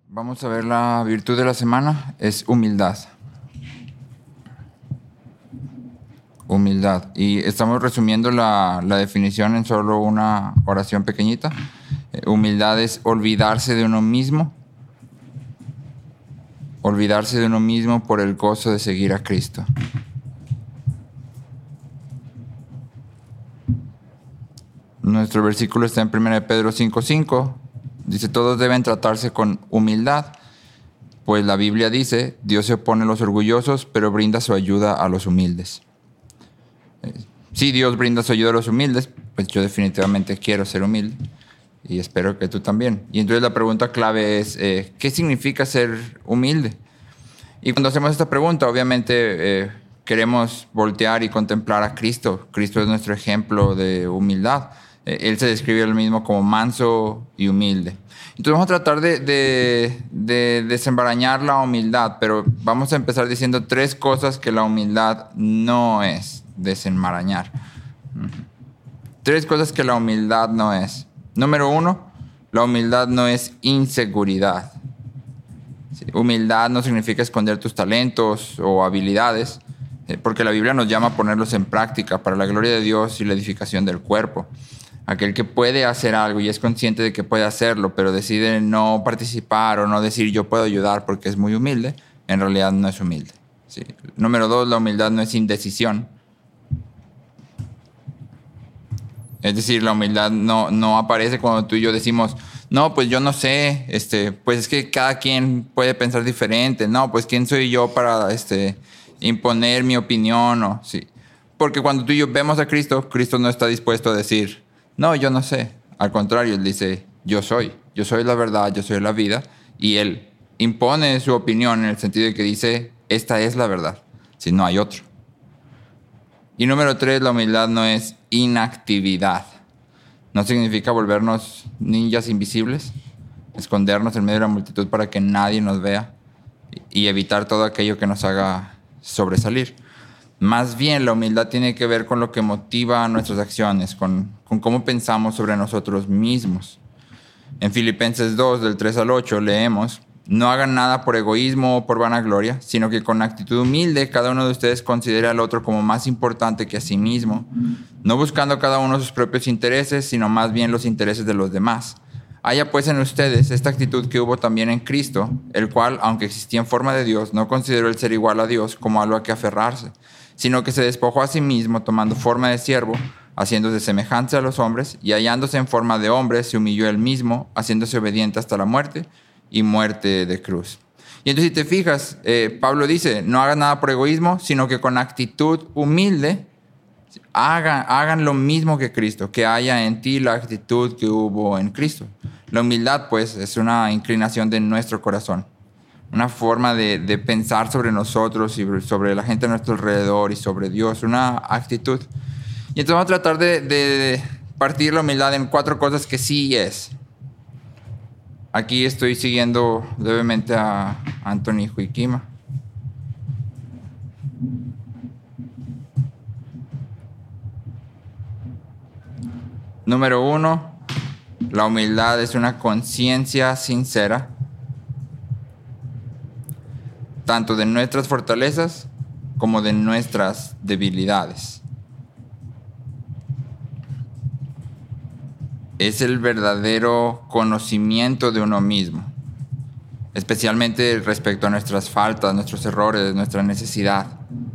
Vamos a ver la virtud de la semana, es humildad. Humildad. Y estamos resumiendo la definición en solo una oración pequeñita. Humildad es olvidarse de uno mismo. Olvidarse de uno mismo por el gozo de seguir a Cristo. Nuestro versículo está en 1 Pedro 5:5. Dice, todos deben tratarse con humildad, pues la Biblia dice, Dios se opone a los orgullosos, pero brinda su ayuda a los humildes. Si Dios brinda su ayuda a los humildes, pues yo definitivamente quiero ser humilde y espero que tú también. Y entonces la pregunta clave es, ¿qué significa ser humilde? Y cuando hacemos esta pregunta, obviamente queremos voltear y contemplar a Cristo. Cristo es nuestro ejemplo de humildad. Él se describe a él mismo como manso y humilde. Entonces vamos a tratar de desembarañar la humildad, pero vamos a empezar diciendo 3 cosas que la humildad no es desenmarañar. 3 cosas que la humildad no es. Número 1, la humildad no es inseguridad. Sí, humildad no significa esconder tus talentos o habilidades, porque la Biblia nos llama a ponerlos en práctica para la gloria de Dios y la edificación del cuerpo. Aquel que puede hacer algo y es consciente de que puede hacerlo, pero decide no participar o no decir yo puedo ayudar porque es muy humilde, en realidad no es humilde. Sí. Número 2, la humildad no es indecisión. Es decir, la humildad no aparece cuando tú y yo decimos, no, pues yo no sé, pues es que cada quien puede pensar diferente. No, pues quién soy yo para imponer mi opinión. O, sí. Porque cuando tú y yo vemos a Cristo, Cristo no está dispuesto a decir, no, yo no sé. Al contrario, Él dice, yo soy la verdad, yo soy la vida. Y Él impone su opinión en el sentido de que dice, esta es la verdad, si no hay otro. Y número 3, la humildad no es inactividad. No significa volvernos ninjas invisibles, escondernos en medio de la multitud para que nadie nos vea y evitar todo aquello que nos haga sobresalir. Más bien, la humildad tiene que ver con lo que motiva nuestras acciones, con cómo pensamos sobre nosotros mismos. En Filipenses 2, del 3 al 8, leemos, no hagan nada por egoísmo o por vanagloria, sino que con actitud humilde cada uno de ustedes considere al otro como más importante que a sí mismo, no buscando cada uno sus propios intereses, sino más bien los intereses de los demás. Haya pues en ustedes esta actitud que hubo también en Cristo, el cual, aunque existía en forma de Dios, no consideró el ser igual a Dios como algo a que aferrarse, sino que se despojó a sí mismo tomando forma de siervo, haciéndose semejante a los hombres, y hallándose en forma de hombre, se humilló él mismo, haciéndose obediente hasta la muerte y muerte de cruz. Y entonces si te fijas, Pablo dice, no hagan nada por egoísmo, sino que con actitud humilde, hagan lo mismo que Cristo, que haya en ti la actitud que hubo en Cristo. La humildad, pues, es una inclinación de nuestro corazón. Una forma de pensar sobre nosotros y sobre la gente a nuestro alrededor y sobre Dios, una actitud. Y entonces vamos a tratar de partir la humildad en 4 cosas que sí es. Aquí estoy siguiendo levemente a Anthony Huikima. Número 1, la humildad es una conciencia sincera tanto de nuestras fortalezas como de nuestras debilidades. Es el verdadero conocimiento de uno mismo, especialmente respecto a nuestras faltas, nuestros errores, nuestra necesidad.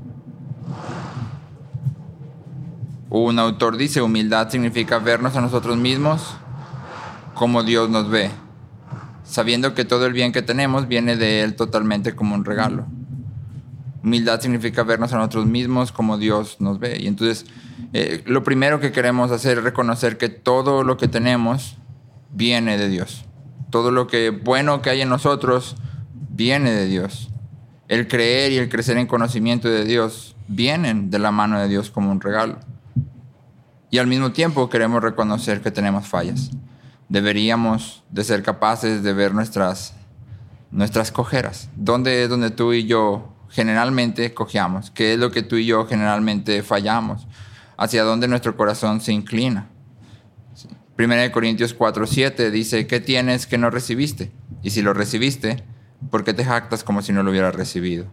Un autor dice, humildad significa vernos a nosotros mismos como Dios nos ve, sabiendo que todo el bien que tenemos viene de Él totalmente como un regalo. Humildad significa vernos a nosotros mismos como Dios nos ve. Y entonces, lo primero que queremos hacer es reconocer que todo lo que tenemos viene de Dios. Todo lo que bueno que hay en nosotros viene de Dios. El creer y el crecer en conocimiento de Dios vienen de la mano de Dios como un regalo. Y al mismo tiempo queremos reconocer que tenemos fallas. Deberíamos de ser capaces de ver nuestras cojeras. ¿Dónde es donde tú y yo generalmente cojeamos? ¿Qué es lo que tú y yo generalmente fallamos? ¿Hacia dónde nuestro corazón se inclina? 1 Corintios 4:7 dice, ¿qué tienes que no recibiste? Y si lo recibiste, ¿por qué te jactas como si no lo hubieras recibido?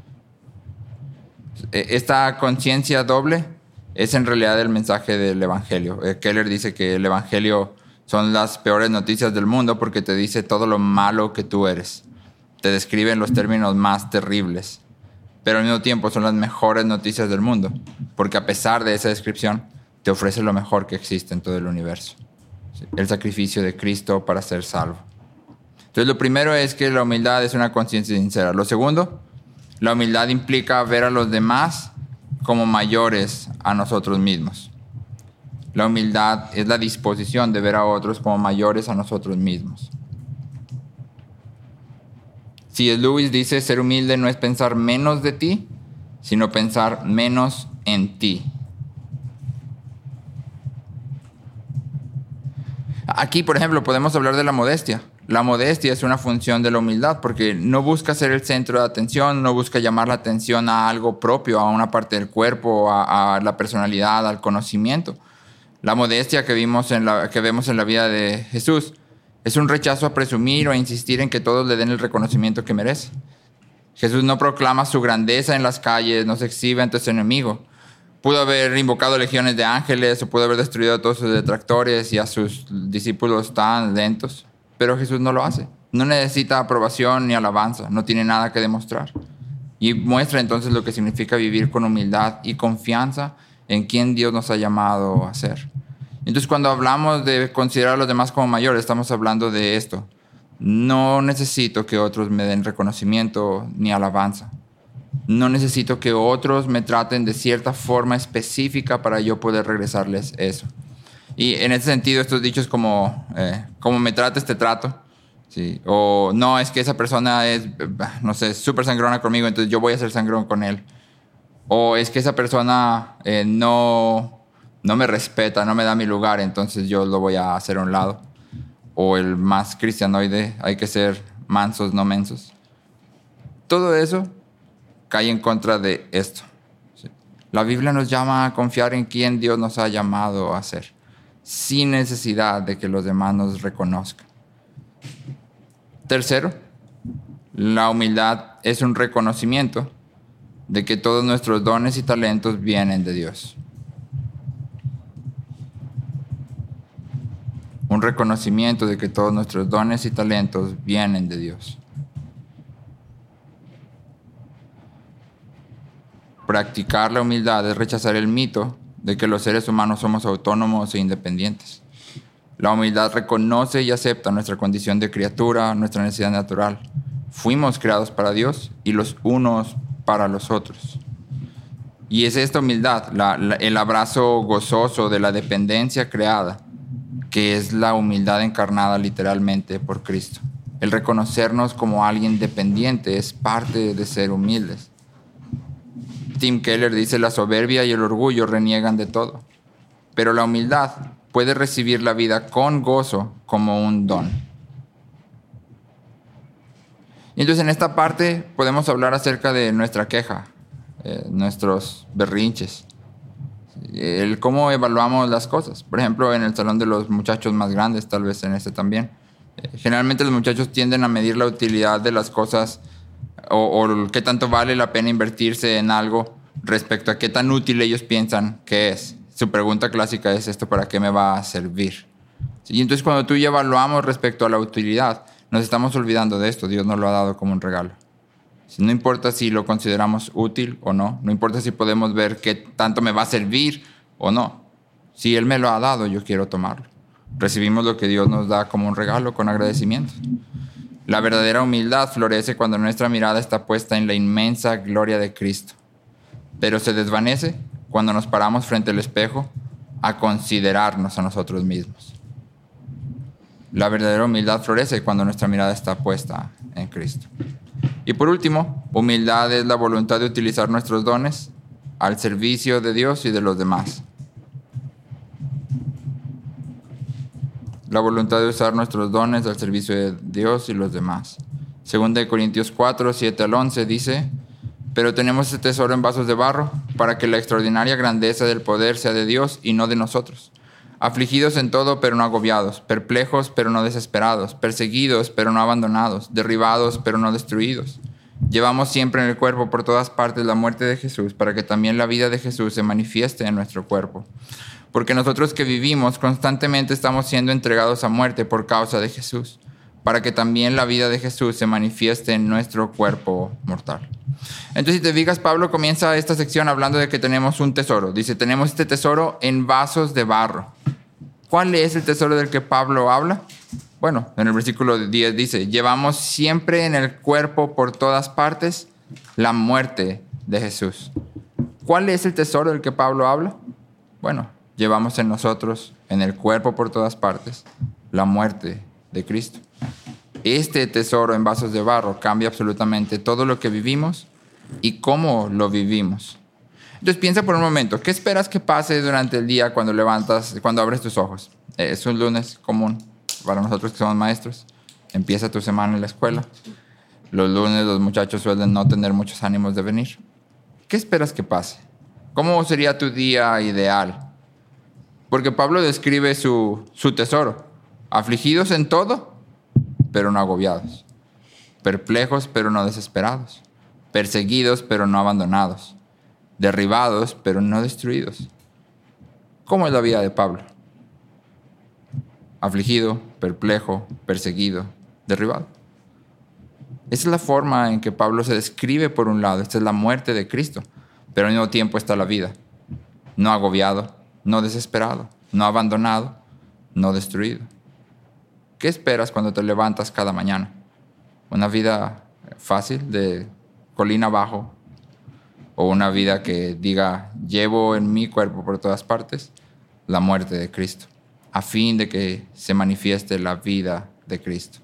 Esta conciencia doble es en realidad el mensaje del Evangelio. Keller dice que el Evangelio son las peores noticias del mundo porque te dice todo lo malo que tú eres. Te describe en los términos más terribles. Pero al mismo tiempo son las mejores noticias del mundo, porque a pesar de esa descripción, te ofrece lo mejor que existe en todo el universo. El sacrificio de Cristo para ser salvo. Entonces, lo primero es que la humildad es una conciencia sincera. Lo segundo, la humildad implica ver a los demás como mayores a nosotros mismos. La humildad es la disposición de ver a otros como mayores a nosotros mismos. C.S. Lewis dice, ser humilde no es pensar menos de ti, sino pensar menos en ti. Aquí, por ejemplo, podemos hablar de la modestia. La modestia es una función de la humildad porque no busca ser el centro de atención, no busca llamar la atención a algo propio, a una parte del cuerpo, a la personalidad, al conocimiento. La modestia que vemos en la vida de Jesús es un rechazo a presumir o a insistir en que todos le den el reconocimiento que merece. Jesús no proclama su grandeza en las calles, no se exhibe ante su enemigo. Pudo haber invocado legiones de ángeles o pudo haber destruido a todos sus detractores y a sus discípulos tan lentos. Pero Jesús no lo hace. No necesita aprobación ni alabanza. No tiene nada que demostrar. Y muestra entonces lo que significa vivir con humildad y confianza en quien Dios nos ha llamado a ser. Entonces, cuando hablamos de considerar a los demás como mayores, estamos hablando de esto. No necesito que otros me den reconocimiento ni alabanza. No necesito que otros me traten de cierta forma específica para yo poder regresarles eso. Y en ese sentido, estos dichos como me trates, te trato. ¿Sí? O no, es que esa persona es, no sé, súper sangrona conmigo, entonces yo voy a ser sangrón con él. O es que esa persona no me respeta, no me da mi lugar, entonces yo lo voy a hacer a un lado. O el más cristianoide, hay que ser mansos, no mensos. Todo eso cae en contra de esto. ¿Sí? La Biblia nos llama a confiar en quien Dios nos ha llamado a ser, sin necesidad de que los demás nos reconozcan. Tercero, la humildad es un reconocimiento de que todos nuestros dones y talentos vienen de Dios. Un reconocimiento de que todos nuestros dones y talentos vienen de Dios. Practicar la humildad es rechazar el mito de que los seres humanos somos autónomos e independientes. La humildad reconoce y acepta nuestra condición de criatura, nuestra necesidad natural. Fuimos creados para Dios y los unos para los otros. Y es esta humildad, el abrazo gozoso de la dependencia creada, que es la humildad encarnada literalmente por Cristo. El reconocernos como alguien dependiente es parte de ser humildes. Tim Keller dice, la soberbia y el orgullo reniegan de todo, pero la humildad puede recibir la vida con gozo como un don. Y entonces en esta parte podemos hablar acerca de nuestra queja, nuestros berrinches, el cómo evaluamos las cosas. Por ejemplo, en el salón de los muchachos más grandes, tal vez en este también. Generalmente los muchachos tienden a medir la utilidad de las cosas o qué tanto vale la pena invertirse en algo respecto a qué tan útil ellos piensan que es. Su pregunta clásica es, ¿esto para qué me va a servir? Y entonces cuando tú y yo evaluamos respecto a la utilidad, nos estamos olvidando de esto. Dios nos lo ha dado como un regalo. No importa si lo consideramos útil o no. No importa si podemos ver qué tanto me va a servir o no. Si Él me lo ha dado, yo quiero tomarlo. Recibimos lo que Dios nos da como un regalo con agradecimiento. La verdadera humildad florece cuando nuestra mirada está puesta en la inmensa gloria de Cristo. Pero se desvanece cuando nos paramos frente al espejo a considerarnos a nosotros mismos. La verdadera humildad florece cuando nuestra mirada está puesta en Cristo. Y por último, humildad es la voluntad de utilizar nuestros dones al servicio de Dios y de los demás. La voluntad de usar nuestros dones al servicio de Dios y los demás. Segunda de Corintios 4, 7 al 11 dice, pero tenemos este tesoro en vasos de barro para que la extraordinaria grandeza del poder sea de Dios y no de nosotros. afligidos en todo, pero no agobiados, perplejos, pero no desesperados, perseguidos, pero no abandonados, derribados, pero no destruidos. Llevamos siempre en el cuerpo por todas partes la muerte de Jesús, para que también la vida de Jesús se manifieste en nuestro cuerpo. Porque nosotros que vivimos constantemente estamos siendo entregados a muerte por causa de Jesús, para que también la vida de Jesús se manifieste en nuestro cuerpo mortal. Entonces, si te fijas, Pablo comienza esta sección hablando de que tenemos un tesoro. Dice, tenemos este tesoro en vasos de barro. ¿Cuál es el tesoro del que Pablo habla? Bueno, en el versículo 10 dice, llevamos siempre en el cuerpo por todas partes la muerte de Jesús. ¿Cuál es el tesoro del que Pablo habla? Bueno, llevamos en nosotros, en el cuerpo por todas partes, la muerte de Cristo. Este tesoro en vasos de barro cambia absolutamente todo lo que vivimos y cómo lo vivimos. Entonces piensa por un momento, ¿qué esperas que pase durante el día cuando abres tus ojos? Es un lunes común para nosotros que somos maestros. Empieza tu semana en la escuela. Los lunes los muchachos suelen no tener muchos ánimos de venir. ¿Qué esperas que pase? ¿Cómo sería tu día ideal? Porque Pablo describe su tesoro. Afligidos en todo, pero no agobiados. Perplejos, pero no desesperados. Perseguidos, pero no abandonados. Derribados, pero no destruidos. ¿Cómo es la vida de Pablo? Afligido, perplejo, perseguido, derribado. Esa es la forma en que Pablo se describe por un lado. Esta es la muerte de Cristo, pero al mismo tiempo está la vida. No agobiado, no desesperado, no abandonado, no destruido. ¿Qué esperas cuando te levantas cada mañana? ¿Una vida fácil de colina abajo? ¿O una vida que diga, llevo en mi cuerpo por todas partes la muerte de Cristo, a fin de que se manifieste la vida de Cristo?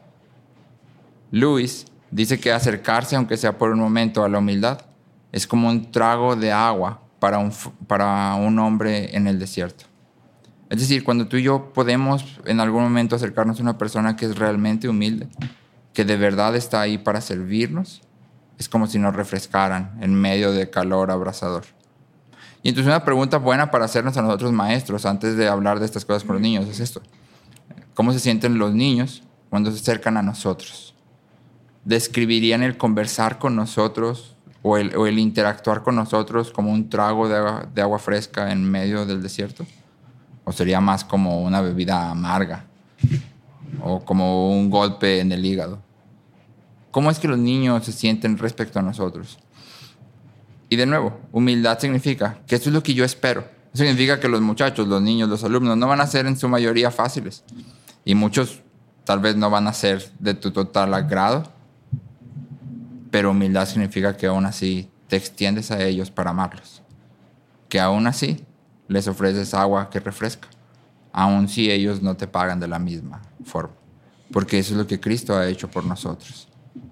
Lewis dice que acercarse, aunque sea por un momento, a la humildad es como un trago de agua para un hombre en el desierto. Es decir, cuando tú y yo podemos en algún momento acercarnos a una persona que es realmente humilde, que de verdad está ahí para servirnos, es como si nos refrescaran en medio de calor abrasador. Y entonces una pregunta buena para hacernos a nosotros maestros antes de hablar de estas cosas con los niños es esto. ¿Cómo se sienten los niños cuando se acercan a nosotros? ¿Describirían el conversar con nosotros o el interactuar con nosotros como un trago de agua fresca en medio del desierto? ¿O sería más como una bebida amarga? ¿O como un golpe en el hígado? ¿Cómo es que los niños se sienten respecto a nosotros? Y de nuevo, humildad significa que eso es lo que yo espero. Eso significa que los muchachos, los niños, los alumnos no van a ser en su mayoría fáciles. Y muchos tal vez no van a ser de tu total agrado. Pero humildad significa que aún así te extiendes a ellos para amarlos. Que aún así les ofreces agua que refresca, aun si ellos no te pagan de la misma forma. Porque eso es lo que Cristo ha hecho por nosotros.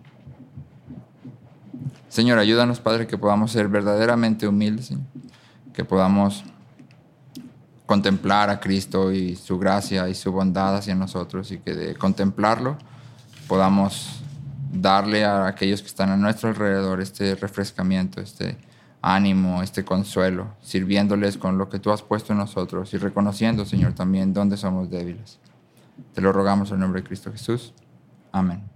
Señor, ayúdanos, Padre, que podamos ser verdaderamente humildes, Señor. Que podamos contemplar a Cristo y su gracia y su bondad hacia nosotros, y que de contemplarlo podamos darle a aquellos que están a nuestro alrededor este refrescamiento, este ánimo, este consuelo, sirviéndoles con lo que tú has puesto en nosotros y reconociendo, Señor, también dónde somos débiles. Te lo rogamos en el nombre de Cristo Jesús. Amén.